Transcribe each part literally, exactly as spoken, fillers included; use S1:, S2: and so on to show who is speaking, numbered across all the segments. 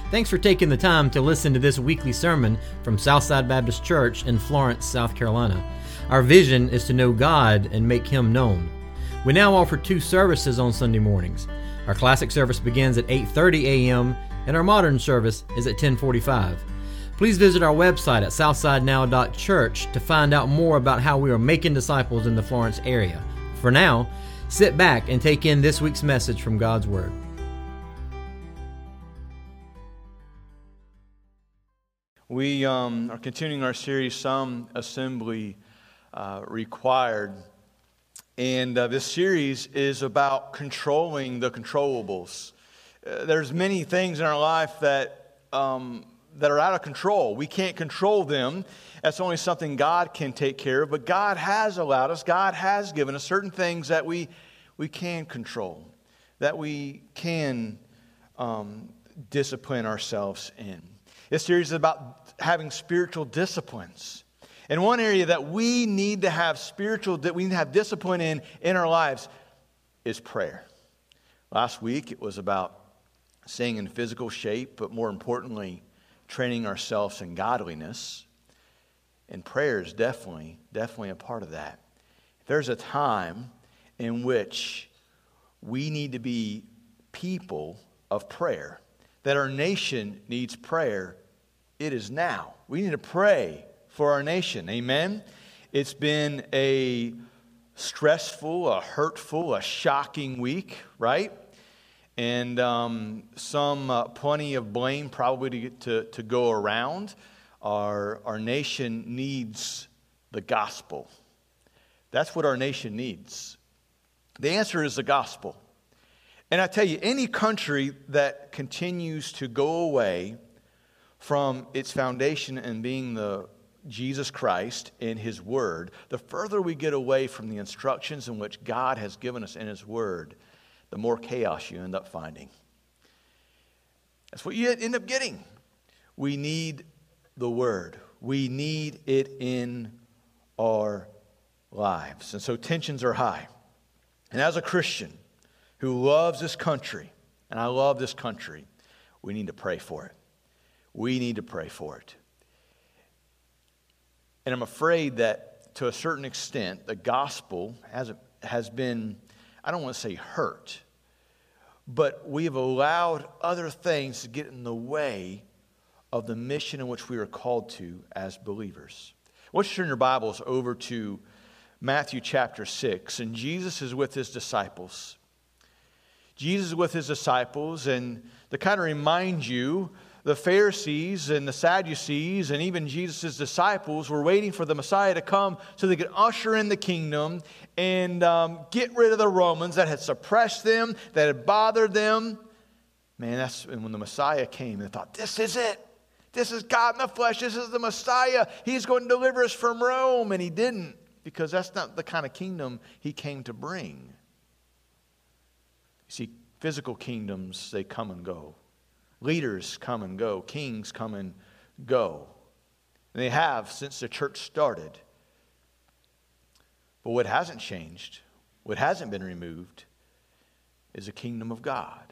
S1: Thanks for taking the time to listen to this weekly sermon from Southside Baptist Church in Florence, South Carolina. Our vision is to know God and make Him known. We now offer two services on Sunday mornings. Our classic service begins at eight thirty a.m. and our modern service is at ten forty-five. Please visit our website at southside now dot church to find out more about how we are making disciples in the Florence area. For now, sit back and take in this week's message from God's Word.
S2: We um, are continuing our series, Some Assembly uh, Required. And uh, this series is about controlling the controllables. Uh, there's many things in our life that um, that are out of control. We can't control them. That's only something God can take care of. But God has allowed us, God has given us certain things that we, we can control, that we can um, discipline ourselves in. This series is about having spiritual disciplines. And one area that we need to have spiritual, that we need to have discipline in, in our lives is prayer. Last week it was about staying in physical shape, but more importantly, training ourselves in godliness. And prayer is definitely, definitely a part of that. There's a time in which we need to be people of prayer, that our nation needs prayer. It is now. We need to pray for our nation. Amen? It's been a stressful, a hurtful, a shocking week, right? And um, some uh, plenty of blame probably to, to, to go around. Our, our nation needs the gospel. That's what our nation needs. The answer is the gospel. And I tell you, any country that continues to go away from its foundation and being the Jesus Christ in His Word, the further we get away from the instructions in which God has given us in His Word, the more chaos you end up finding. That's what you end up getting. We need the Word. We need it in our lives. And so tensions are high. And as a Christian who loves this country, and I love this country, we need to pray for it. We need to pray for it. And I'm afraid that to a certain extent, the gospel has, has been, I don't want to say hurt, but we have allowed other things to get in the way of the mission in which we are called to as believers. I want you to turn your Bibles over to Matthew chapter six, and Jesus is with His disciples. Jesus is with His disciples, and to kind of remind you, the Pharisees and the Sadducees and even Jesus' disciples were waiting for the Messiah to come so they could usher in the kingdom and um, get rid of the Romans that had suppressed them, that had bothered them. Man, that's when the Messiah came, they thought, this is it. This is God in the flesh. This is the Messiah. He's going to deliver us from Rome. And He didn't, because that's not the kind of kingdom He came to bring. You see, physical kingdoms, they come and go. Leaders come and go. Kings come and go. And they have since the church started. But what hasn't changed, what hasn't been removed, is the kingdom of God.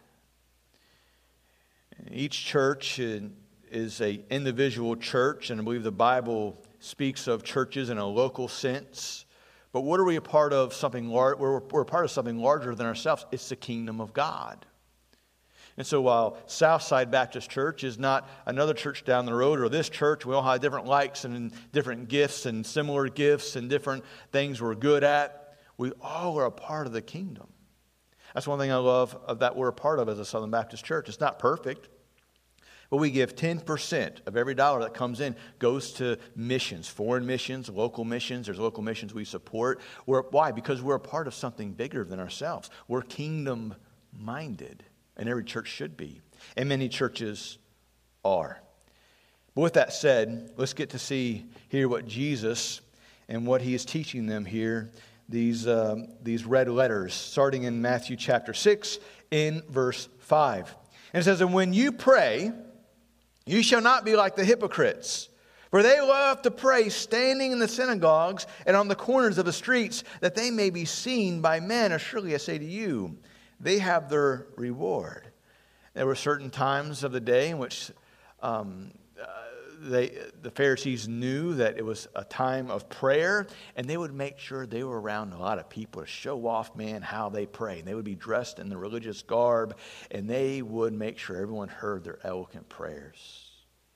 S2: And each church is an individual church, and I believe the Bible speaks of churches in a local sense. But what are we a part of? Something lar- we're, we're a part of something larger than ourselves. It's the kingdom of God. And so while Southside Baptist Church is not another church down the road or this church, we all have different likes and different gifts and similar gifts and different things we're good at. We all are a part of the kingdom. That's one thing I love of that we're a part of as a Southern Baptist Church. It's not perfect, but we give ten percent of every dollar that comes in goes to missions, foreign missions, local missions. There's local missions we support. We're, why? Because we're a part of something bigger than ourselves. We're kingdom-minded. And every church should be. And many churches are. But with that said, let's get to see here what Jesus and what He is teaching them here. These, um, these red letters, starting in Matthew chapter six, in verse five. And it says, and when you pray, you shall not be like the hypocrites. For they love to pray standing in the synagogues and on the corners of the streets, that they may be seen by men. Or surely I say to you, they have their reward. There were certain times of the day in which um, uh, they, the Pharisees knew that it was a time of prayer, and they would make sure they were around a lot of people to show off, man, how they pray. And they would be dressed in the religious garb, and they would make sure everyone heard their eloquent prayers.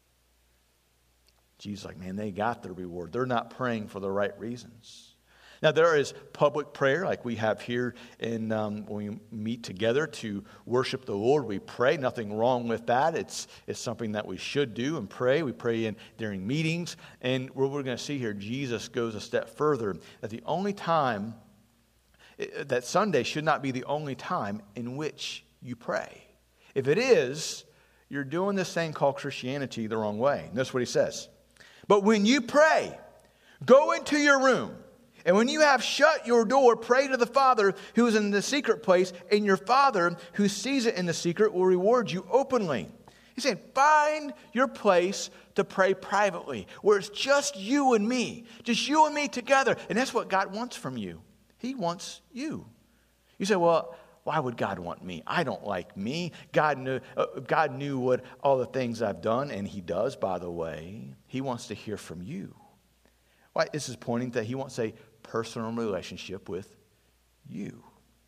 S2: Jesus is like, man, they got their reward. They're not praying for the right reasons. Now, there is public prayer like we have here in, um, when we meet together to worship the Lord. We pray. Nothing wrong with that. It's, it's something that we should do and pray. We pray in during meetings. And what we're going to see here, Jesus goes a step further. That the only time, that Sunday should not be the only time in which you pray. If it is, you're doing this thing called Christianity the wrong way. And that's what he says. But when you pray, go into your room. And when you have shut your door, pray to the Father who is in the secret place, and your Father who sees it in the secret will reward you openly. He's saying, find your place to pray privately, where it's just you and me, just you and me together. And that's what God wants from you. He wants you. You say, well, why would God want me? I don't like me. God knew, uh, God knew what all the things I've done, and he does, by the way. He wants to hear from you. Why? This is pointing that he wants a personal relationship with you.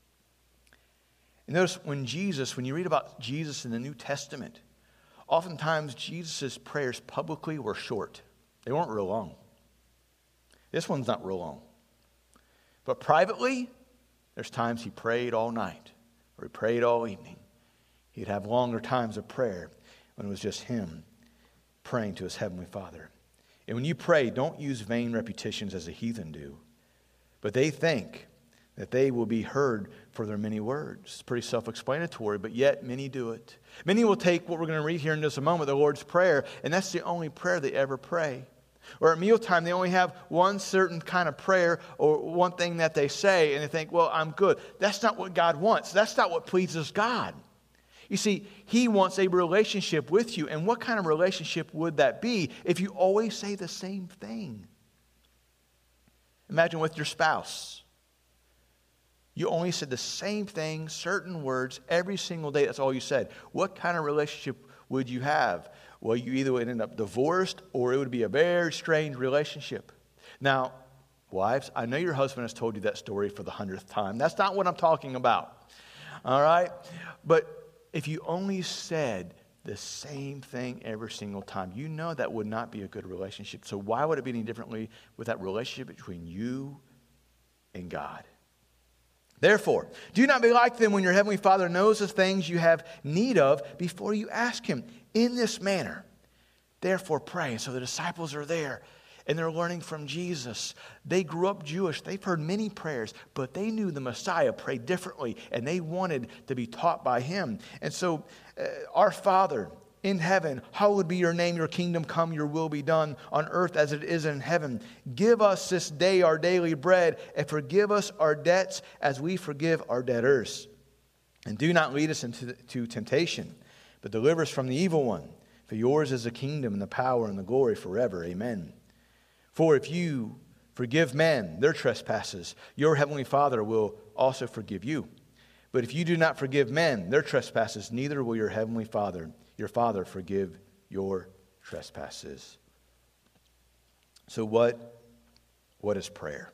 S2: And notice when Jesus, when you read about Jesus in the New Testament, oftentimes Jesus' prayers publicly were short. They weren't real long. This one's not real long. But privately, there's times he prayed all night or he prayed all evening. He'd have longer times of prayer when it was just him praying to his Heavenly Father. And when you pray, don't use vain repetitions as the heathen do. But they think that they will be heard for their many words. It's pretty self-explanatory, but yet many do it. Many will take what we're going to read here in just a moment, the Lord's Prayer, and that's the only prayer they ever pray. Or at mealtime, they only have one certain kind of prayer or one thing that they say, and they think, well, I'm good. That's not what God wants. That's not what pleases God. You see, he wants a relationship with you, and what kind of relationship would that be if you always say the same thing? Imagine with your spouse. You only said the same thing, certain words, every single day. That's all you said. What kind of relationship would you have? Well, you either would end up divorced or it would be a very strange relationship. Now, wives, I know your husband has told you that story for the hundredth time. That's not what I'm talking about. All right? But if you only said the same thing every single time, you know that would not be a good relationship. So why would it be any differently with that relationship between you and God? Therefore, do not be like them when your Heavenly Father knows the things you have need of before you ask him. In this manner, therefore pray. So the disciples are there and they're learning from Jesus. They grew up Jewish. They've heard many prayers, but they knew the Messiah prayed differently, and they wanted to be taught by him. And so, uh, our Father in heaven, hallowed be your name, your kingdom come, your will be done on earth as it is in heaven. Give us this day our daily bread, and forgive us our debts as we forgive our debtors. And do not lead us into to temptation, but deliver us from the evil one. For yours is the kingdom and the power and the glory forever. Amen. For if you forgive men their trespasses, your heavenly Father will also forgive you. But if you do not forgive men their trespasses, neither will your heavenly Father, your Father, forgive your trespasses. So what, what is prayer?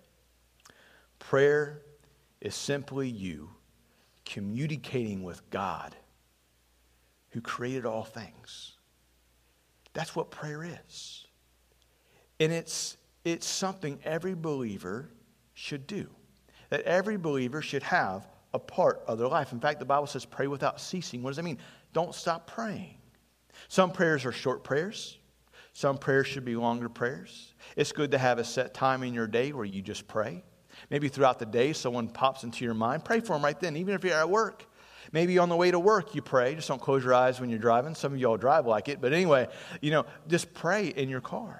S2: Prayer is simply you communicating with God who created all things. That's what prayer is. And it's it's something every believer should do. That every believer should have a part of their life. In fact, the Bible says pray without ceasing. What does that mean? Don't stop praying. Some prayers are short prayers. Some prayers should be longer prayers. It's good to have a set time in your day where you just pray. Maybe throughout the day someone pops into your mind. Pray for them right then, even if you're at work. Maybe on the way to work you pray. Just don't close your eyes when you're driving. Some of y'all drive like it. But anyway, you know, just pray in your car.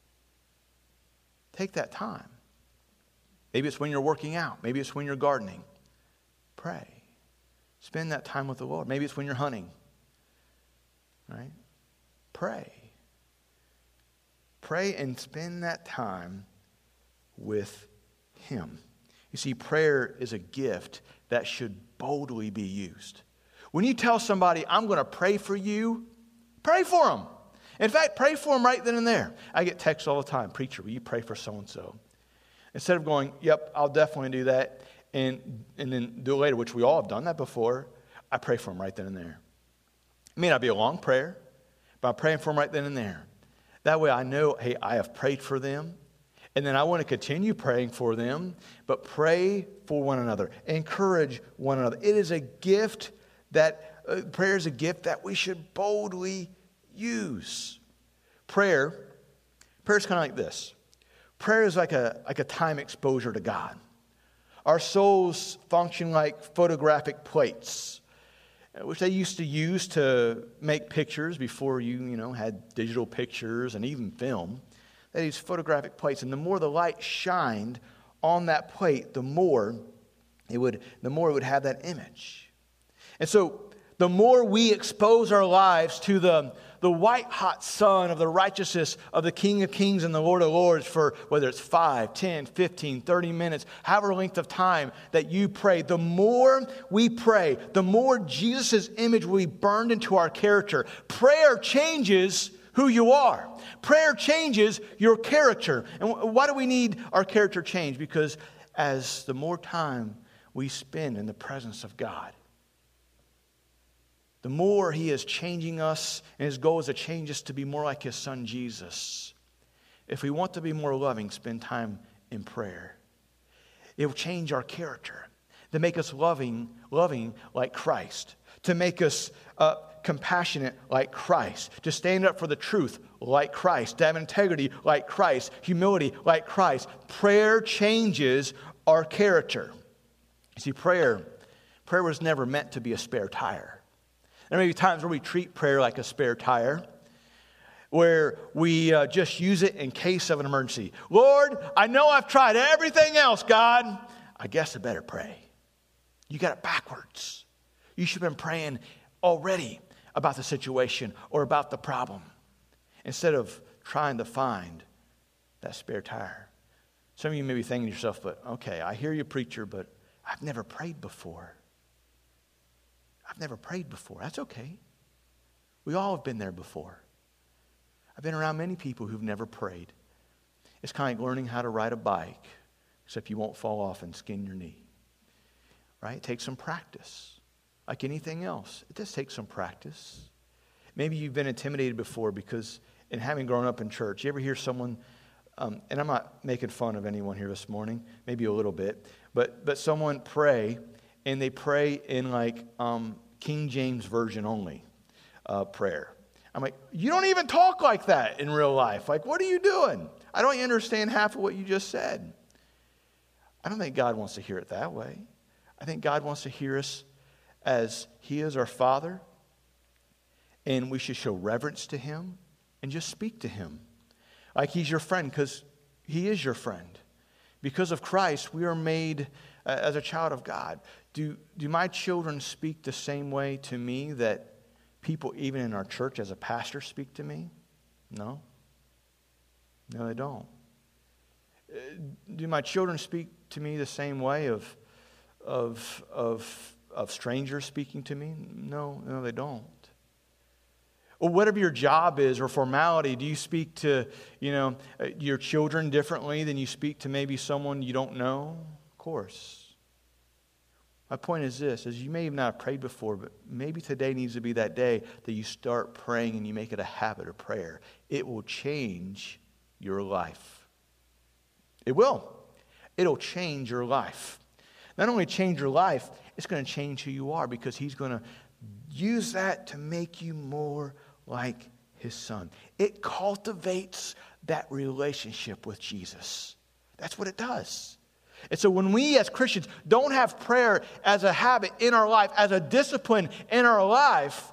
S2: Take that time. Maybe it's when you're working out. Maybe it's when you're gardening. Pray. Spend that time with the Lord. Maybe it's when you're hunting. Right? Pray. Pray and spend that time with him. You see, prayer is a gift that should boldly be used. When you tell somebody, I'm going to pray for you, pray for them. In fact, pray for them right then and there. I get texts all the time, preacher, will you pray for so-and-so? Instead of going, yep, I'll definitely do that, and, and then do it later, which we all have done that before, I pray for them right then and there. It may not be a long prayer, but I'm praying for them right then and there. That way I know, hey, I have prayed for them. And then I want to continue praying for them, but pray for one another. Encourage one another. It is a gift that, uh, prayer is a gift that we should boldly use. Prayer, prayer is kind of like this. Prayer is like a, like a time exposure to God. Our souls function like photographic plates, which they used to use to make pictures before you, you know, had digital pictures and even film. They used photographic plates, and the more the light shined on that plate, the more it would, the more it would have that image. And so, the more we expose our lives to the, the white-hot sun of the righteousness of the King of Kings and the Lord of Lords for whether it's five, ten, fifteen, thirty minutes, however length of time that you pray, the more we pray, the more Jesus' image will be burned into our character. Prayer changes who you are. Prayer changes your character. And why do we need our character changed? Because as the more time we spend in the presence of God, the more He is changing us, and His goal is to change us to be more like His Son, Jesus. If we want to be more loving, spend time in prayer. It will change our character, to make us loving, loving like Christ, to make us uh, compassionate like Christ, to stand up for the truth like Christ, to have integrity like Christ, humility like Christ. Prayer changes our character. You see, prayer, prayer was never meant to be a spare tire. There may be times where we treat prayer like a spare tire, where we uh, just use it in case of an emergency. Lord, I know I've tried everything else, God. I guess I better pray. You got it backwards. You should have been praying already about the situation or about the problem, instead of trying to find that spare tire. Some of you may be thinking to yourself, but okay, I hear you, preacher, but I've never prayed before. I've never prayed before. That's okay. We all have been there before. I've been around many people who've never prayed. It's kind of like learning how to ride a bike, except you won't fall off and skin your knee. Right? It takes some practice. Like anything else, it does take some practice. Maybe you've been intimidated before because in having grown up in church, you ever hear someone, um, and I'm not making fun of anyone here this morning, maybe a little bit, but but someone pray, and they pray in like um, King James Version only uh, prayer. I'm like, you don't even talk like that in real life. Like, what are you doing? I don't understand half of what you just said. I don't think God wants to hear it that way. I think God wants to hear us as He is our Father, and we should show reverence to Him and just speak to Him like He's your friend, because He is your friend. Because of Christ, we are made uh, as a child of God. Do, do my children speak the same way to me that people even in our church as a pastor speak to me? No. No, they don't. Uh, do my children speak to me the same way of, of, of, of strangers speaking to me? No, no, they don't. Or whatever your job is or formality, do you speak to, you know, your children differently than you speak to maybe someone you don't know? Of course. My point is this, is you may have not prayed before, but maybe today needs to be that day that you start praying and you make it a habit of prayer. It will change your life. It will. It'll change your life. Not only change your life, it's going to change who you are, because He's going to use that to make you more like His Son. It cultivates that relationship with Jesus. That's what it does. And so when we as Christians don't have prayer as a habit in our life, as a discipline in our life,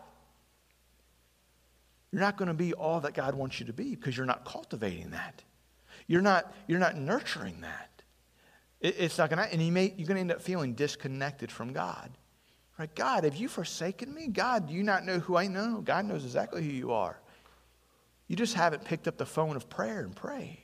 S2: you're not going to be all that God wants you to be, because you're not cultivating that. You're not, you're not nurturing that. It, it's not going to, and you may, you're going to end up feeling disconnected from God. Right? God, have you forsaken me? God, do you not know who I know? God knows exactly who you are. You just haven't picked up the phone of prayer and prayed.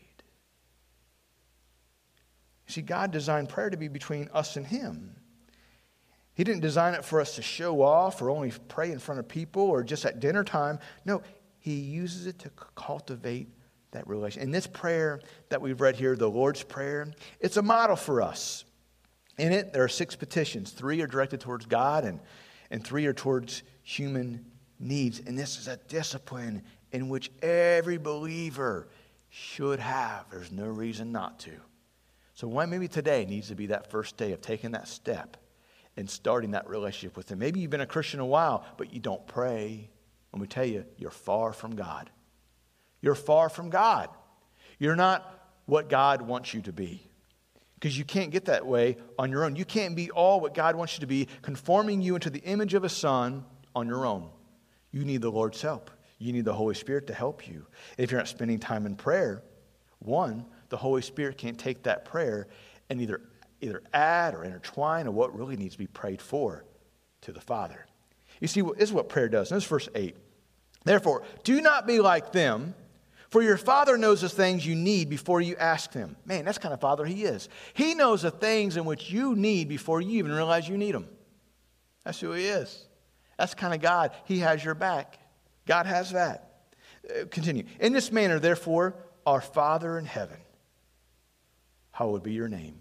S2: See, God designed prayer to be between us and Him. He didn't design it for us to show off or only pray in front of people or just at dinner time. No, he uses it to cultivate that relation. And this prayer that we've read here, the Lord's Prayer, it's a model for us. In it, there are six petitions. Three are directed towards God and, and three are towards human needs. And this is a discipline in which every believer should have. There's no reason not to. So why maybe today needs to be that first day of taking that step and starting that relationship with him. Maybe you've been a Christian a while, but you don't pray. Let me tell you, you're far from God. You're far from God. You're not what God wants you to be. Because you can't get that way on your own. You can't be all what God wants you to be, conforming you into the image of a son on your own. You need the Lord's help. You need the Holy Spirit to help you. If you're not spending time in prayer, one, the Holy Spirit can't take that prayer and either, either add or intertwine or what really needs to be prayed for to the Father. You see, this is what prayer does. This is verse eight. Therefore, do not be like them, for your Father knows the things you need before you ask them. Man, that's the kind of Father he is. He knows the things in which you need before you even realize you need them. That's who he is. That's the kind of God. He has your back. God has that. Uh, continue. In this manner, therefore, our Father in heaven, hallowed be your name.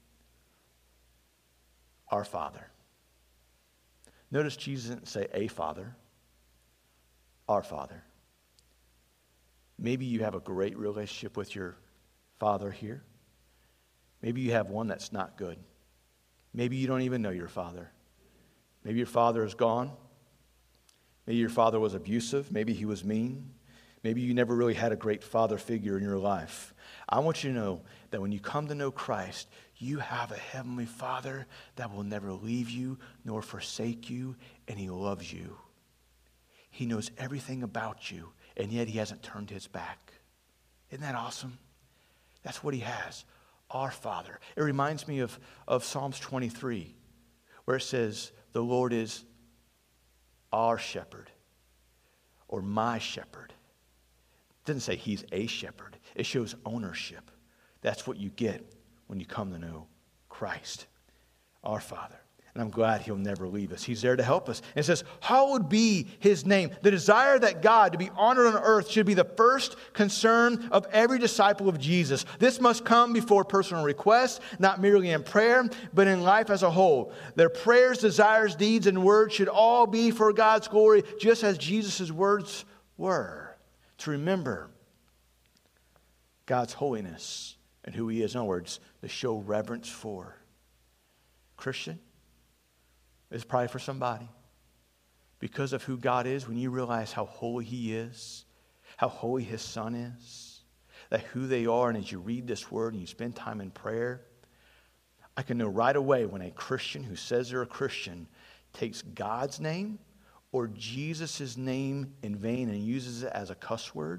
S2: Our Father. Notice Jesus didn't say a Father. Our Father. Maybe you have a great relationship with your Father here. Maybe you have one that's not good. Maybe you don't even know your Father. Maybe your father is gone. Maybe your father was abusive. Maybe he was mean. Maybe you never really had a great father figure in your life. I want you to know that when you come to know Christ, you have a heavenly Father that will never leave you nor forsake you, and he loves you. He knows everything about you, and yet he hasn't turned his back. Isn't that awesome? That's what he has, our Father. It reminds me of, of Psalms twenty-three, where it says, the Lord is our shepherd, or my shepherd. It doesn't say he's a shepherd. It shows ownership. That's what you get when you come to know Christ, our Father. And I'm glad he'll never leave us. He's there to help us. And it says, hallowed be his name. The desire that God to be honored on earth should be the first concern of every disciple of Jesus. This must come before personal requests, not merely in prayer, but in life as a whole. Their prayers, desires, deeds, and words should all be for God's glory, just as Jesus' words were. To remember God's holiness and who he is. In other words, to show reverence for. Christian, it's probably for somebody. Because of who God is, when you realize how holy he is, how holy his Son is, that who they are, and as you read this word and you spend time in prayer, I can know right away when a Christian who says they're a Christian takes God's name or Jesus' name in vain and uses it as a cuss word.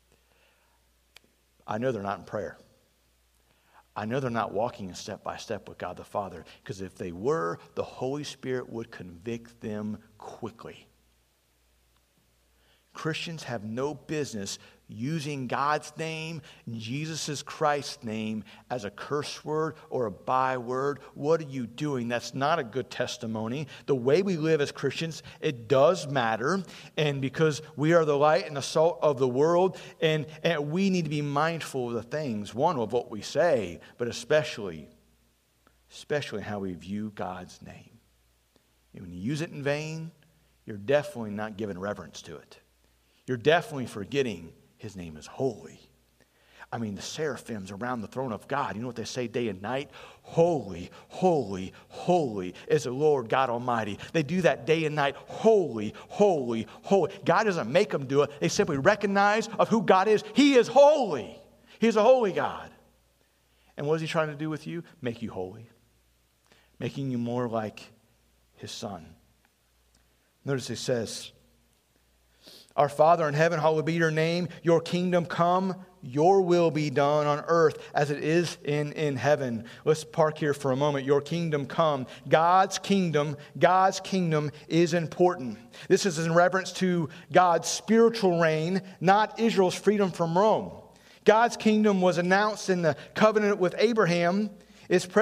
S2: I know they're not in prayer. I know they're not walking step by step with God the Father, because if they were, the Holy Spirit would convict them quickly. Christians have no business using God's name, Jesus Christ's name, as a curse word or a byword. What are you doing? That's not a good testimony. The way we live as Christians, it does matter. And because we are the light and the salt of the world, and, and we need to be mindful of the things, one, of what we say, but especially, especially how we view God's name. And when you use it in vain, you're definitely not giving reverence to it. You're definitely forgetting his name is holy. I mean, the seraphims around the throne of God, you know what they say day and night? Holy, holy, holy is the Lord God Almighty. They do that day and night. Holy, holy, holy. God doesn't make them do it. They simply recognize of who God is. He is holy. He's a holy God. And what is he trying to do with you? Make you holy. Making you more like his Son. Notice it says, our Father in heaven, hallowed be your name. Your kingdom come, your will be done on earth as it is in, in heaven. Let's park here for a moment. Your kingdom come. God's kingdom, God's kingdom is important. This is in reference to God's spiritual reign, not Israel's freedom from Rome. God's kingdom was announced in the covenant with Abraham, is present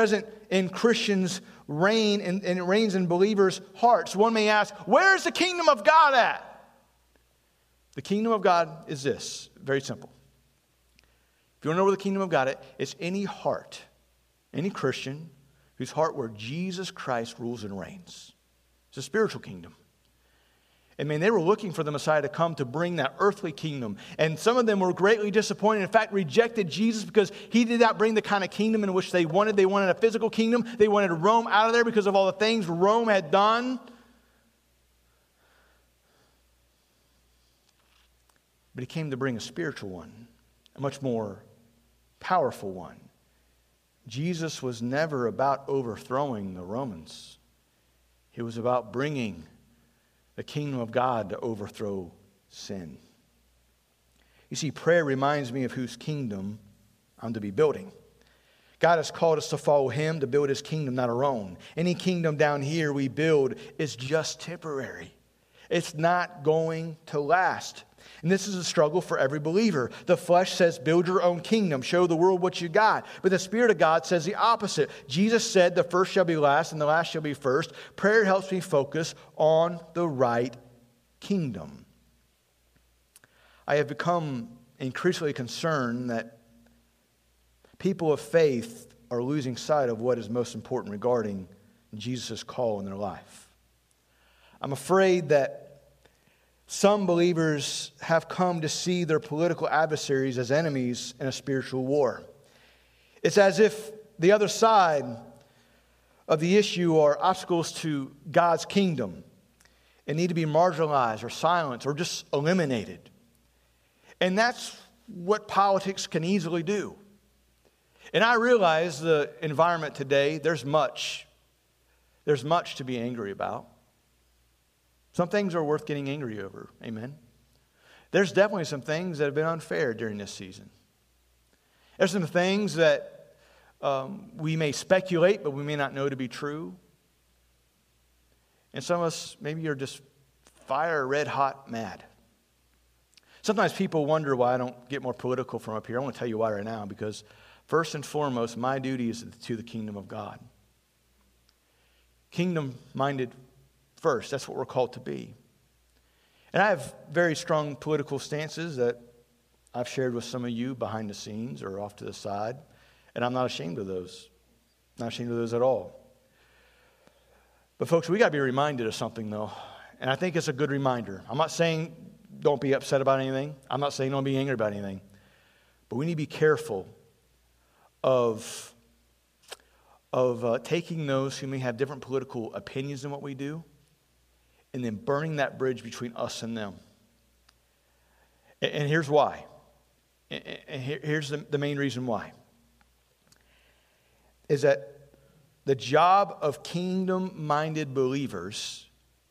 S2: in Christians' reign, and, and it reigns in believers' hearts. One may ask, where is the kingdom of God at? The kingdom of God is this, very simple. If you want to know where the kingdom of God is, it's any heart, any Christian whose heart where Jesus Christ rules and reigns. It's a spiritual kingdom. I mean, they were looking for the Messiah to come to bring that earthly kingdom. And some of them were greatly disappointed. In fact, rejected Jesus because he did not bring the kind of kingdom in which they wanted. They wanted a physical kingdom. They wanted Rome out of there because of all the things Rome had done. But he came to bring a spiritual one, a much more powerful one. Jesus was never about overthrowing the Romans. He was about bringing the kingdom of God to overthrow sin. You see, prayer reminds me of whose kingdom I'm to be building. God has called us to follow him, to build his kingdom, not our own. Any kingdom down here we build is just temporary. It's not going to last. And this is a struggle for every believer. The flesh says, build your own kingdom, show the world what you got. But the Spirit of God says the opposite. Jesus said, the first shall be last and the last shall be first. Prayer helps me focus on the right kingdom. I have become increasingly concerned that people of faith are losing sight of what is most important regarding Jesus' call in their life. I'm afraid that some believers have come to see their political adversaries as enemies in a spiritual war. It's as if the other side of the issue are obstacles to God's kingdom and need to be marginalized or silenced or just eliminated. And that's what politics can easily do. And I realize the environment today, there's much, there's much to be angry about. Some things are worth getting angry over. Amen. There's definitely some things that have been unfair during this season. There's some things that um, we may speculate, but we may not know to be true. And some of us, maybe you're just fire red hot mad. Sometimes people wonder why I don't get more political from up here. I want to tell you why right now, because first and foremost, my duty is to the kingdom of God. Kingdom-minded first. That's what we're called to be. And I have very strong political stances that I've shared with some of you behind the scenes or off to the side. And I'm not ashamed of those. Not ashamed of those at all. But folks, we got to be reminded of something though. And I think it's a good reminder. I'm not saying don't be upset about anything. I'm not saying don't be angry about anything. But we need to be careful of, of uh, taking those who may have different political opinions than what we do and then burning that bridge between us and them. And, and here's why. And, and here, here's the, the main reason why. Is that the job of kingdom-minded believers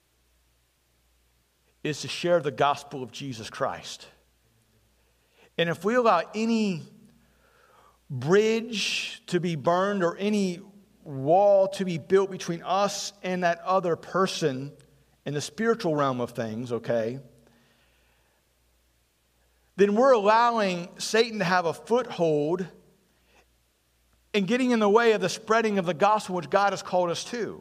S2: is to share the gospel of Jesus Christ. And if we allow any bridge to be burned or any wall to be built between us and that other person in the spiritual realm of things, okay, then we're allowing Satan to have a foothold and getting in the way of the spreading of the gospel which God has called us to.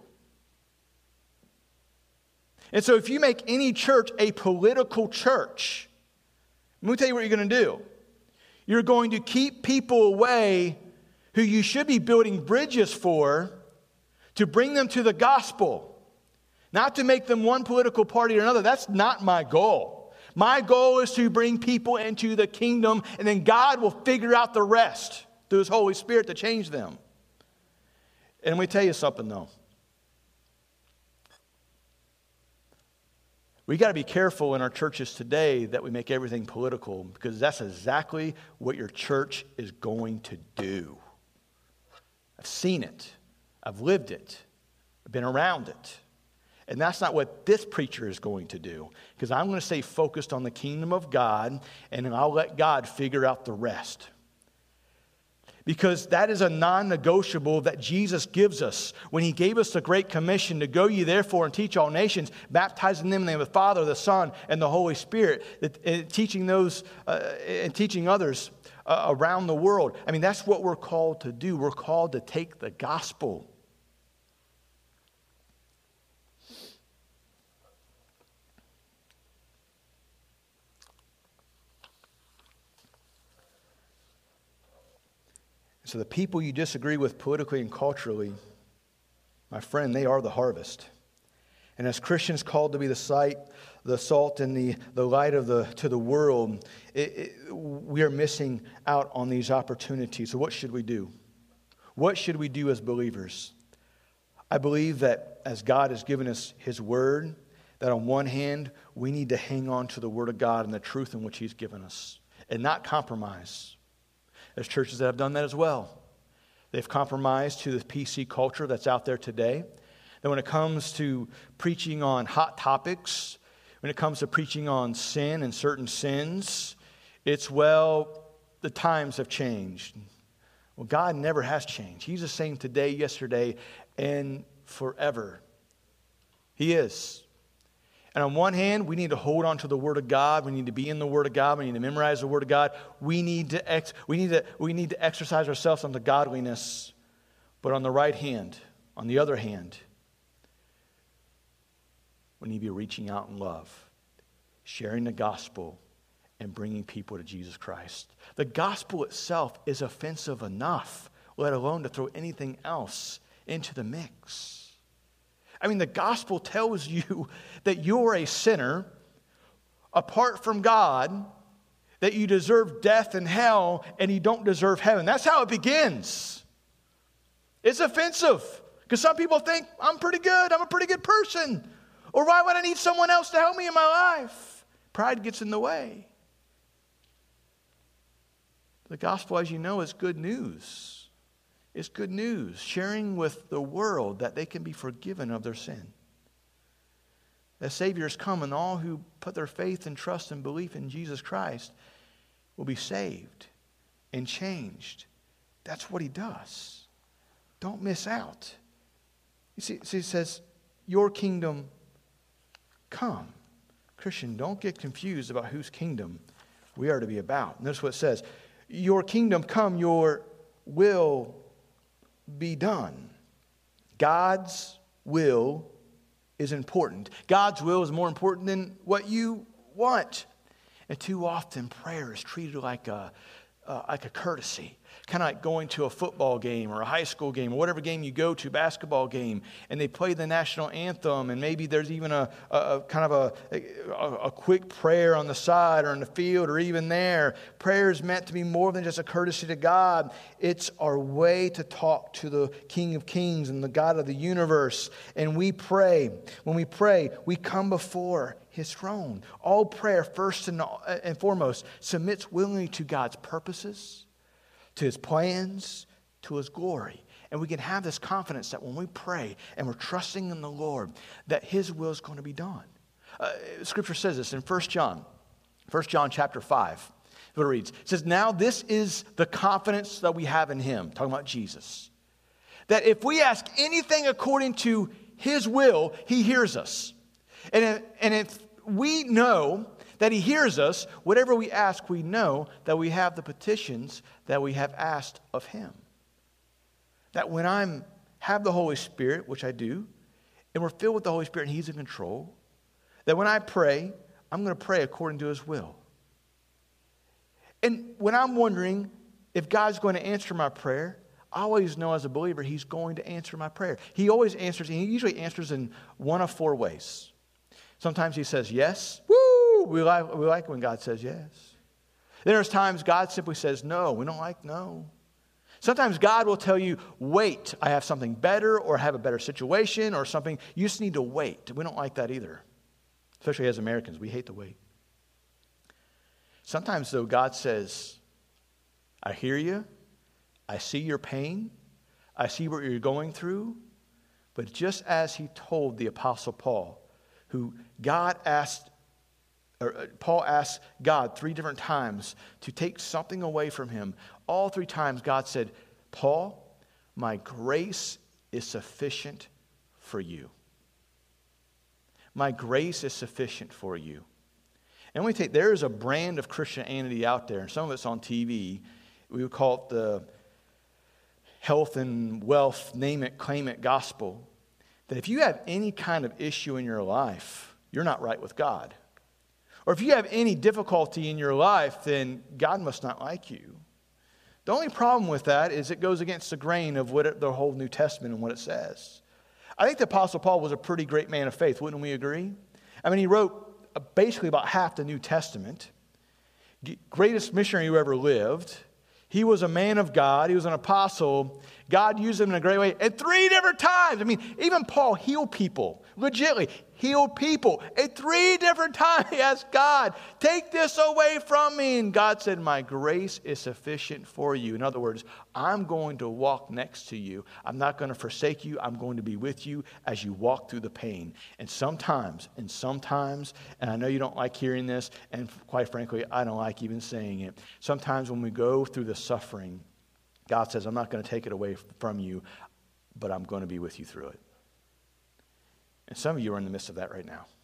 S2: And so if you make any church a political church, let me tell you what you're going to do. You're going to keep people away who you should be building bridges for to bring them to the gospel. Not to make them one political party or another. That's not my goal. My goal is to bring people into the kingdom, and then God will figure out the rest through His Holy Spirit to change them. And let me tell you something, though. We got to be careful in our churches today that we make everything political, because that's exactly what your church is going to do. I've seen it. I've lived it. I've been around it. And that's not what this preacher is going to do. Because I'm going to stay focused on the kingdom of God, and I'll let God figure out the rest. Because that is a non-negotiable that Jesus gives us when He gave us the Great Commission to go ye therefore and teach all nations, baptizing them in the name of the Father, the Son, and the Holy Spirit, that, uh, teaching those uh, and teaching others uh, around the world. I mean, that's what we're called to do. We're called to take the gospel. So the people you disagree with politically and culturally, my friend, they are the harvest. And as Christians called to be the sight, the salt, and the, the light of the to the world, it, it, we are missing out on these opportunities. So what should we do? What should we do as believers? I believe that as God has given us His Word, that on one hand, we need to hang on to the Word of God and the truth in which He's given us and not compromise. There's churches that have done that as well. They've compromised to the P C culture that's out there today. That when it comes to preaching on hot topics, when it comes to preaching on sin and certain sins, it's, well, the times have changed. Well, God never has changed. He's the same today, yesterday, and forever. He is. And on one hand, we need to hold on to the Word of God. We need to be in the Word of God. We need to memorize the Word of God. We need to ex- we need to we need to exercise ourselves unto godliness. But on the right hand, on the other hand, we need to be reaching out in love, sharing the gospel, and bringing people to Jesus Christ. The gospel itself is offensive enough, let alone to throw anything else into the mix. I mean, the gospel tells you that you're a sinner apart from God, that you deserve death and hell, and you don't deserve heaven. That's how it begins. It's offensive because some people think, I'm pretty good, I'm a pretty good person. Or why would I need someone else to help me in my life? Pride gets in the way. The gospel, as you know, is good news. It's good news, sharing with the world that they can be forgiven of their sin. The Savior has come, and all who put their faith and trust and belief in Jesus Christ will be saved and changed. That's what He does. Don't miss out. You see, see it says, your kingdom come. Christian, don't get confused about whose kingdom we are to be about. Notice what it says. Your kingdom come, your will be done. God's will is important. God's will is more important than what you want. And too often prayer is treated like a, uh, like a courtesy. Kind of like going to a football game or a high school game or whatever game you go to, basketball game, and they play the national anthem, and maybe there's even a, a, a kind of a, a, a quick prayer on the side or in the field or even there. Prayer is meant to be more than just a courtesy to God. It's our way to talk to the King of Kings and the God of the universe. And we pray. When we pray, we come before His throne. All prayer, first and, and foremost, submits willingly to God's purposes, to His plans, to His glory. And we can have this confidence that when we pray and we're trusting in the Lord, that His will is going to be done. Uh, Scripture says this in First John, First John chapter five. What it reads. It says, now this is the confidence that we have in Him, talking about Jesus, that if we ask anything according to His will, He hears us. And if, and if we know that He hears us, whatever we ask, we know that we have the petitions that we have asked of Him. That when I have the Holy Spirit, which I do, and we're filled with the Holy Spirit and He's in control, that when I pray, I'm going to pray according to His will. And when I'm wondering if God's going to answer my prayer, I always know as a believer He's going to answer my prayer. He always answers, and He usually answers in one of four ways. Sometimes He says yes. Woo! We like, we like when God says yes. Then there's times God simply says no. We don't like no. Sometimes God will tell you, wait, I have something better, or I have a better situation or something. You just need to wait. We don't like that either. Especially as Americans, we hate to wait. Sometimes, though, God says, I hear you. I see your pain. I see what you're going through. But just as He told the Apostle Paul, who God asked, or Paul asked God three different times to take something away from him. All three times God said, Paul, my grace is sufficient for you. My grace is sufficient for you. And we take, there is a brand of Christianity out there, and some of it's on T V. We would call it the health and wealth, name it, claim it gospel. That if you have any kind of issue in your life, you're not right with God. Or if you have any difficulty in your life, then God must not like you. The only problem with that is it goes against the grain of what it, the whole New Testament and what it says. I think the Apostle Paul was a pretty great man of faith, wouldn't we agree? I mean, he wrote basically about half the New Testament. Greatest missionary who ever lived. He was a man of God. He was an apostle. God used him in a great way. And three different times. I mean, even Paul healed people. Legitimately, healed people. And three different times he asked God, take this away from me. And God said, my grace is sufficient for you. In other words, I'm going to walk next to you. I'm not going to forsake you. I'm going to be with you as you walk through the pain. And sometimes, and sometimes, and I know you don't like hearing this, and quite frankly, I don't like even saying it. Sometimes when we go through the suffering, God says, I'm not going to take it away from you, but I'm going to be with you through it. And some of you are in the midst of that right now.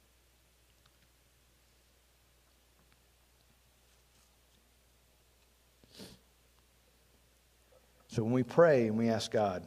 S2: So when we pray and we ask God,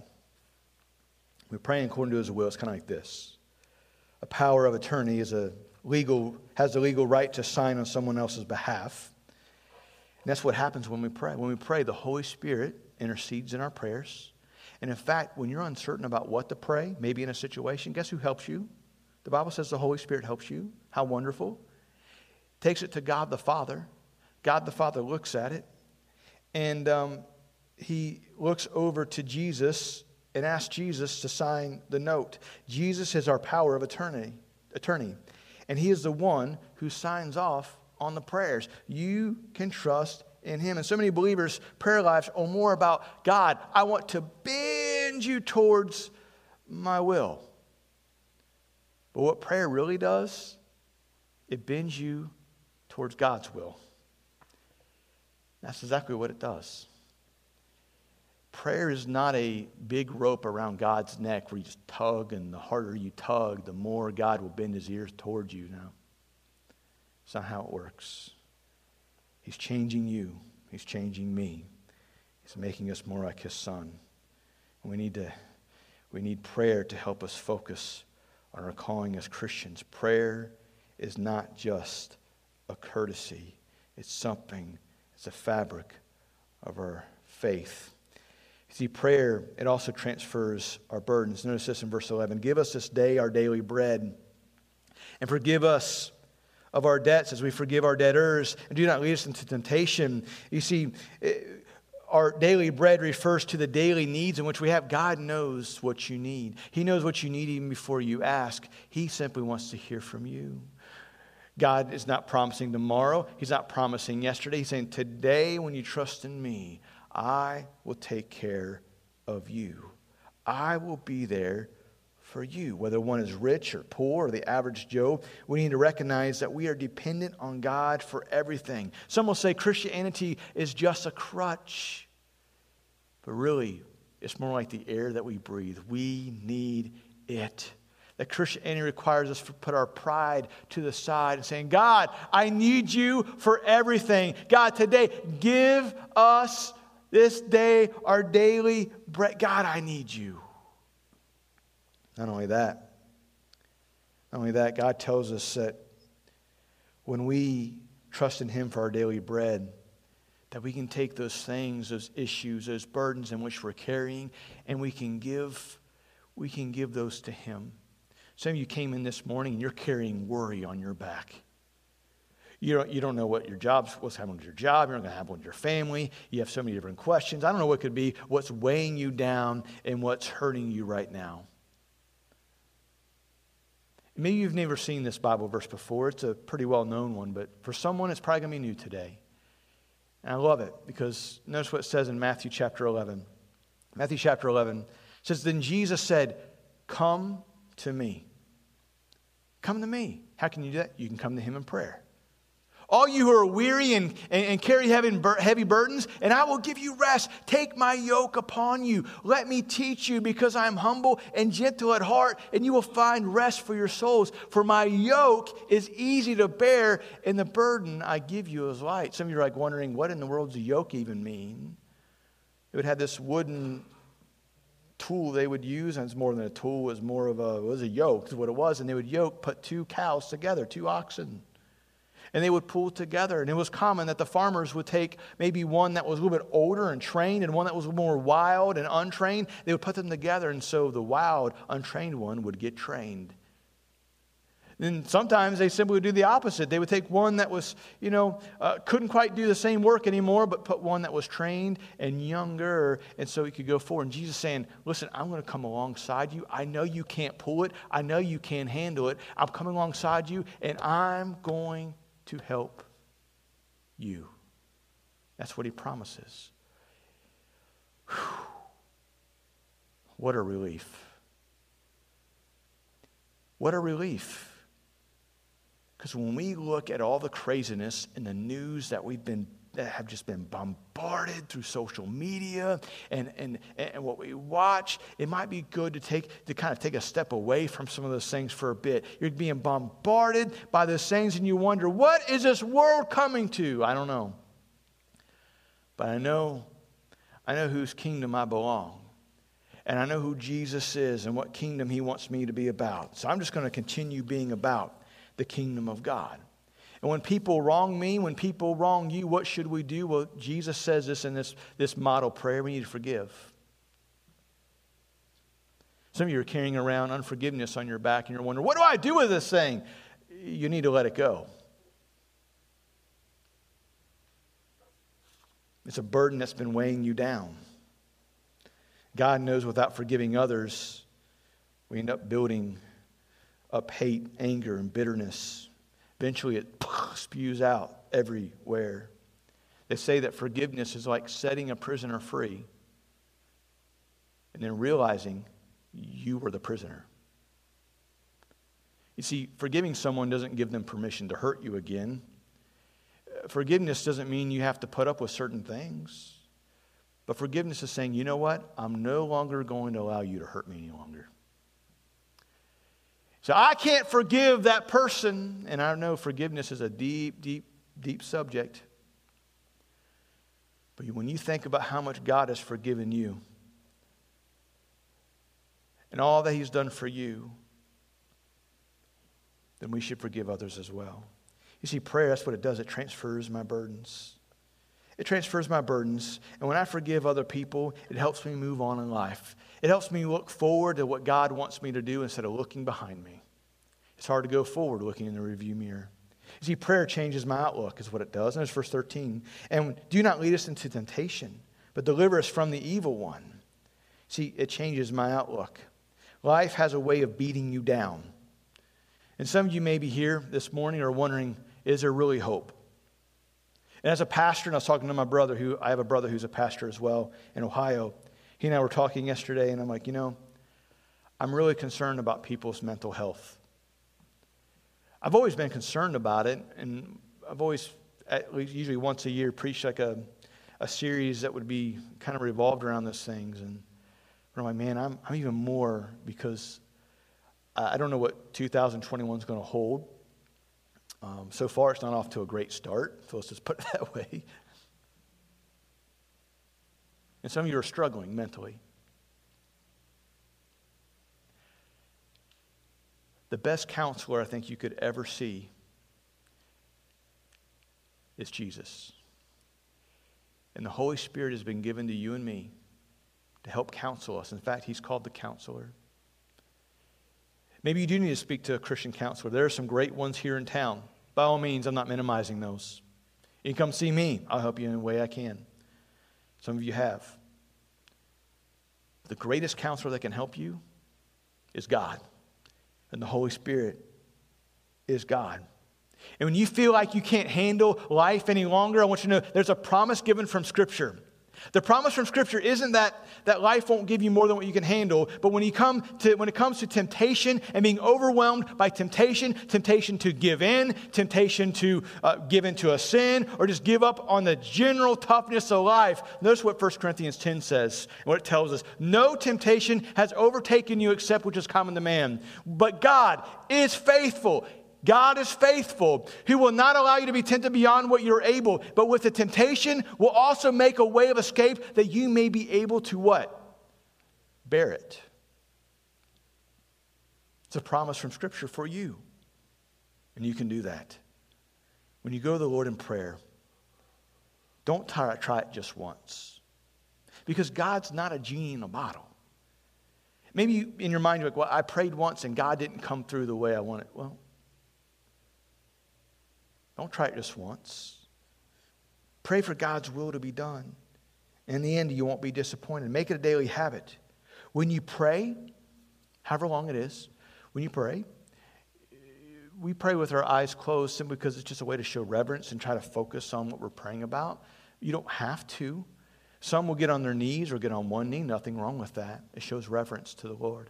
S2: we pray according to His will. It's kind of like this. A power of attorney is a legal, has the legal right to sign on someone else's behalf. And that's what happens when we pray. When we pray, the Holy Spirit intercedes in our prayers. And in fact, when you're uncertain about what to pray, maybe in a situation, guess who helps you? The Bible says the Holy Spirit helps you. How wonderful. Takes it to God the Father. God the Father looks at it. And um, He looks over to Jesus and asks Jesus to sign the note. Jesus is our power of attorney. attorney. And He is the one who signs off on the prayers. You can trust in Him. And so many believers' prayer lives are more about, God, I want to bend you towards my will. But what prayer really does, it bends you towards God's will. That's exactly what it does. Prayer is not a big rope around God's neck where you just tug, and the harder you tug, the more God will bend His ears towards you. No. It's not how it works. He's changing you. He's changing me. He's making us more like His Son. And we need to, we need prayer to help us focus on our calling as Christians. Prayer is not just a courtesy. It's something, it's a fabric of our faith. See, prayer, it also transfers our burdens. Notice this in verse eleven. Give us this day our daily bread, and forgive us of our debts as we forgive our debtors, and do not lead us into temptation. You see, our daily bread refers to the daily needs in which we have. God knows what you need. He knows what you need even before you ask. He simply wants to hear from you. God is not promising tomorrow. He's not promising yesterday. He's saying, today when you trust in me, I will take care of you. I will be there for you. Whether one is rich or poor or the average Joe, we need to recognize that we are dependent on God for everything. Some will say Christianity is just a crutch. But really, it's more like the air that we breathe. We need it. That Christianity requires us to put our pride to the side and saying, God, I need you for everything. God, today, give us this day our daily bread. God, I need you. Not only that, not only that, God tells us that when we trust in Him for our daily bread, that we can take those things, those issues, those burdens in which we're carrying, and we can give, we can give those to Him. Some of you came in this morning and you're carrying worry on your back. You don't, you don't know what your job's, what's happening with your job. You're not going to happen with your family. You have so many different questions. I don't know what could be, what's weighing you down and what's hurting you right now. Maybe you've never seen this Bible verse before. It's a pretty well-known one, but for someone, it's probably going to be new today. And I love it because notice what it says in Matthew chapter eleven. Matthew chapter eleven says, then Jesus said, come to me. Come to me. How can you do that? You can come to Him in prayer. All you who are weary and, and, and carry heavy, heavy burdens, and I will give you rest. Take my yoke upon you. Let me teach you, because I am humble and gentle at heart, and you will find rest for your souls. For my yoke is easy to bear, and the burden I give you is light. Some of you are like wondering, what in the world does a yoke even mean? It would have this wooden tool they would use, and it's more than a tool, it was more of a, it was a yoke is what it was, and they would yoke, put two cows together, two oxen. And they would pull together. And it was common that the farmers would take maybe one that was a little bit older and trained and one that was more wild and untrained. They would put them together. And so the wild, untrained one would get trained. Then sometimes they simply would do the opposite. They would take one that was, you know, uh, couldn't quite do the same work anymore, but put one that was trained and younger, and so he could go forward. And Jesus saying, listen, I'm going to come alongside you. I know you can't pull it. I know you can't handle it. I'm coming alongside you, and I'm going to help you. That's what he promises. Whew. What a relief. What a relief. Because when we look at all the craziness in the news that we've been that have just been bombarded through social media and, and, and what we watch, it might be good to take to kind of take a step away from some of those things for a bit. You're being bombarded by those things and you wonder, what is this world coming to? I don't know. But I know, I know whose kingdom I belong. And I know who Jesus is and what kingdom he wants me to be about. So I'm just going to continue being about the kingdom of God. And when people wrong me, when people wrong you, what should we do? Well, Jesus says this in this, this model prayer. We need to forgive. Some of you are carrying around unforgiveness on your back and you're wondering, what do I do with this thing? You need to let it go. It's a burden that's been weighing you down. God knows without forgiving others, we end up building up hate, anger, and bitterness. Eventually it spews out everywhere. They say that forgiveness is like setting a prisoner free and then realizing you were the prisoner. You see, forgiving someone doesn't give them permission to hurt you again. Forgiveness doesn't mean you have to put up with certain things. But forgiveness is saying, you know what? I'm no longer going to allow you to hurt me any longer. So I can't forgive that person. And I know forgiveness is a deep, deep, deep subject. But when you think about how much God has forgiven you and all that he's done for you, then we should forgive others as well. You see, prayer, that's what it does. It transfers my burdens. It transfers my burdens. And when I forgive other people, it helps me move on in life. It helps me look forward to what God wants me to do instead of looking behind me. It's hard to go forward looking in the rearview mirror. You see, prayer changes my outlook is what it does. And it's verse thirteen. And do not lead us into temptation, but deliver us from the evil one. See, it changes my outlook. Life has a way of beating you down. And some of you may be here this morning are wondering, is there really hope? And as a pastor, and I was talking to my brother, who I have a brother who's a pastor as well in Ohio. He and I were talking yesterday, and I'm like, you know, I'm really concerned about people's mental health. I've always been concerned about it, and I've always, at least usually once a year, preached like a, a series that would be kind of revolved around those things. And I'm like, man, I'm, I'm even more because I don't know what two thousand twenty-one is going to hold. Um, so far, it's not off to a great start, so let's just put it that way. And some of you are struggling mentally. The best counselor I think you could ever see is Jesus. And the Holy Spirit has been given to you and me to help counsel us. In fact, he's called the counselor. Maybe you do need to speak to a Christian counselor. There are some great ones here in town. By all means, I'm not minimizing those. You can come see me. I'll help you in a way I can. Some of you have. The greatest counselor that can help you is God. And the Holy Spirit is God. And when you feel like you can't handle life any longer, I want you to know there's a promise given from Scripture The promise from Scripture isn't that, that life won't give you more than what you can handle, but when you come to when it comes to temptation and being overwhelmed by temptation, temptation to give in, temptation to uh, give into a sin, or just give up on the general toughness of life, notice what First Corinthians ten says, and what it tells us. No temptation has overtaken you except which is common to man. But God is faithful. God is faithful, who will not allow you to be tempted beyond what you're able, but with the temptation will also make a way of escape that you may be able to what? Bear it. It's a promise from Scripture for you. And you can do that. When you go to the Lord in prayer, don't try, try it just once. Because God's not a genie in a bottle. Maybe you, in your mind you're like, well, I prayed once and God didn't come through the way I wanted. Well, don't try it just once. Pray for God's will to be done. In the end, you won't be disappointed. Make it a daily habit. When you pray, however long it is, when you pray, we pray with our eyes closed simply because it's just a way to show reverence and try to focus on what we're praying about. You don't have to. Some will get on their knees or get on one knee. Nothing wrong with that. It shows reverence to the Lord.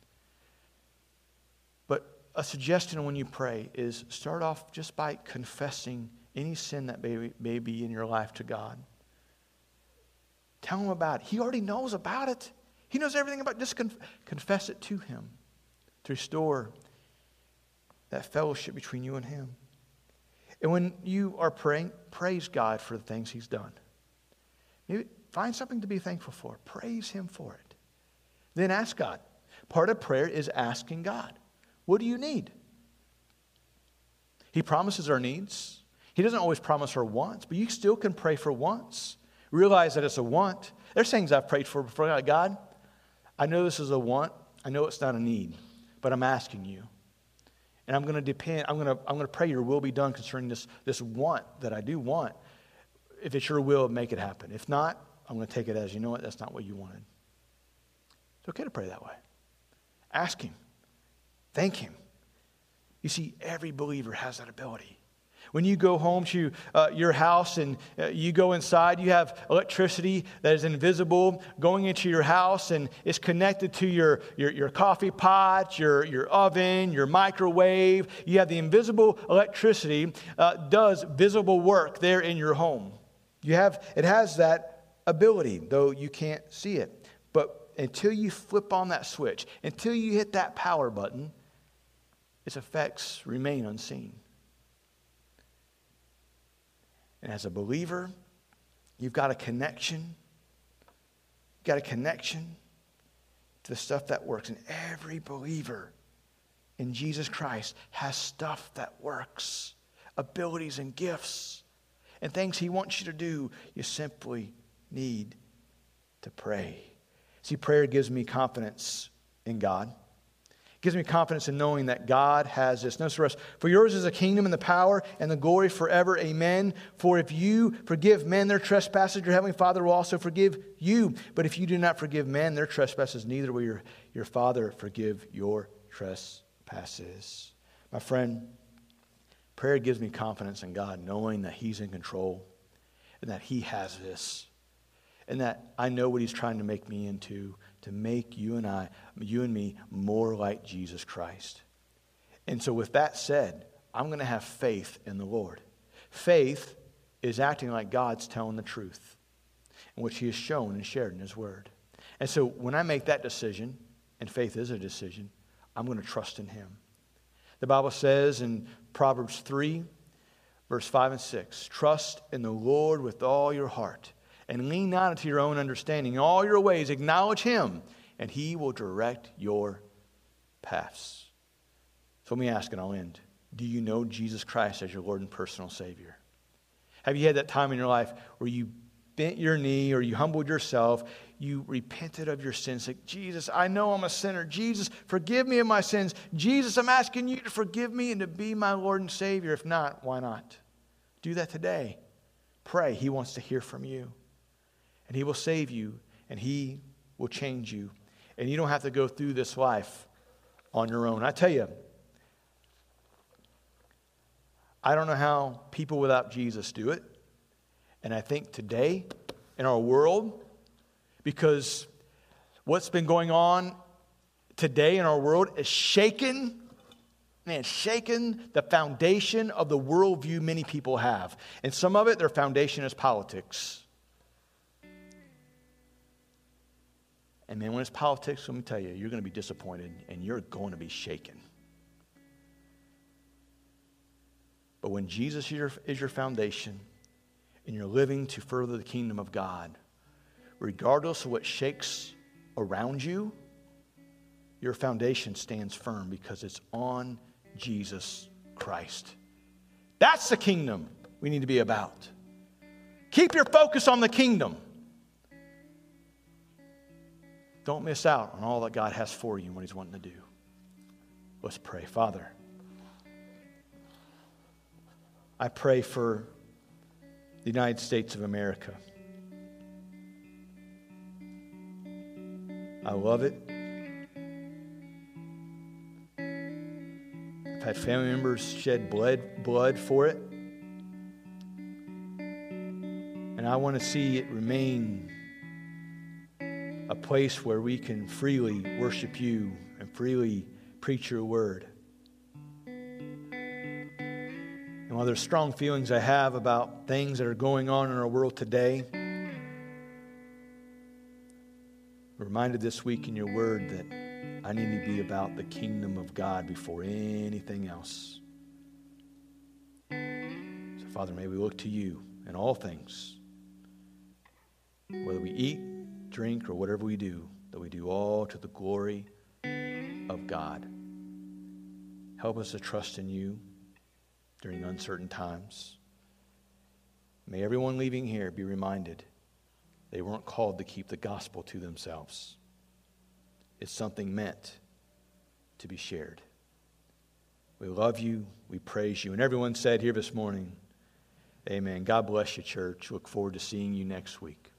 S2: But a suggestion when you pray is start off just by confessing any sin that may, may be in your life to God. Tell Him about it. He already knows about it. He knows everything about it. Just conf- confess it to Him to restore that fellowship between you and Him. And when you are praying, praise God for the things He's done. Maybe find something to be thankful for. Praise Him for it. Then ask God. Part of prayer is asking God, what do you need? He promises our needs. He doesn't always promise our wants, but you still can pray for wants. Realize that it's a want. There's things I've prayed for before. Like, God, I know this is a want. I know it's not a need, but I'm asking you. And I'm going to depend, I'm going to, I'm going to pray your will be done concerning this, this want that I do want. If it's your will, make it happen. If not, I'm going to take it as, you know what, that's not what you wanted. It's okay to pray that way. Ask Him. Thank Him. You see, every believer has that ability. When you go home to uh, your house and uh, you go inside, you have electricity that is invisible going into your house and it's connected to your, your, your coffee pot, your, your oven, your microwave. You have the invisible electricity uh, does visible work there in your home. You have it has that ability, though you can't see it. But until you flip on that switch, until you hit that power button, its effects remain unseen. And as a believer, you've got a connection. You've got a connection to the stuff that works. And every believer in Jesus Christ has stuff that works, abilities and gifts, and things He wants you to do. You simply need to pray. See, prayer gives me confidence in God. It gives me confidence in knowing that God has this. Notice the rest. For yours is the kingdom and the power and the glory forever. Amen. For if you forgive men their trespasses, your heavenly Father will also forgive you. But if you do not forgive men their trespasses, neither will your, your Father forgive your trespasses. My friend, prayer gives me confidence in God, knowing that He's in control and that He has this. And that I know what He's trying to make me into, to make you and I, you and me, more like Jesus Christ. And so with that said, I'm going to have faith in the Lord. Faith is acting like God's telling the truth, in which He has shown and shared in His Word. And so when I make that decision, and faith is a decision, I'm going to trust in Him. The Bible says in Proverbs three, verse five and six, trust in the Lord with all your heart, and lean not into your own understanding. In all your ways, acknowledge Him, and He will direct your paths. So let me ask, and I'll end. Do you know Jesus Christ as your Lord and personal Savior? Have you had that time in your life where you bent your knee or you humbled yourself, you repented of your sins, like, Jesus, I know I'm a sinner. Jesus, forgive me of my sins. Jesus, I'm asking you to forgive me and to be my Lord and Savior. If not, why not? Do that today. Pray. He wants to hear from you. And He will save you, and He will change you. And you don't have to go through this life on your own. I tell you, I don't know how people without Jesus do it. And I think today, in our world, because what's been going on today in our world is shaken, man, shaken the foundation of the worldview many people have. And some of it, their foundation is politics. And man, when it's politics, let me tell you, you're going to be disappointed and you're going to be shaken. But when Jesus is your, is your foundation and you're living to further the kingdom of God, regardless of what shakes around you, your foundation stands firm because it's on Jesus Christ. That's the kingdom we need to be about. Keep your focus on the kingdom. Don't miss out on all that God has for you and what He's wanting to do. Let's pray. Father, I pray for the United States of America. I love it. I've had family members shed blood, blood for it. And I want to see it remain a place where we can freely worship you and freely preach your word. And while there's strong feelings I have about things that are going on in our world today, I'm reminded this week in your word that I need to be about the kingdom of God before anything else. So, Father, may we look to you in all things. Whether we eat, drink, or whatever we do, that we do all to the glory of God. Help us to trust in you during uncertain times. May everyone leaving here be reminded they weren't called to keep the gospel to themselves. It's something meant to be shared. We love you. We praise you. And everyone said here this morning, amen. God bless you, church. Look forward to seeing you next week.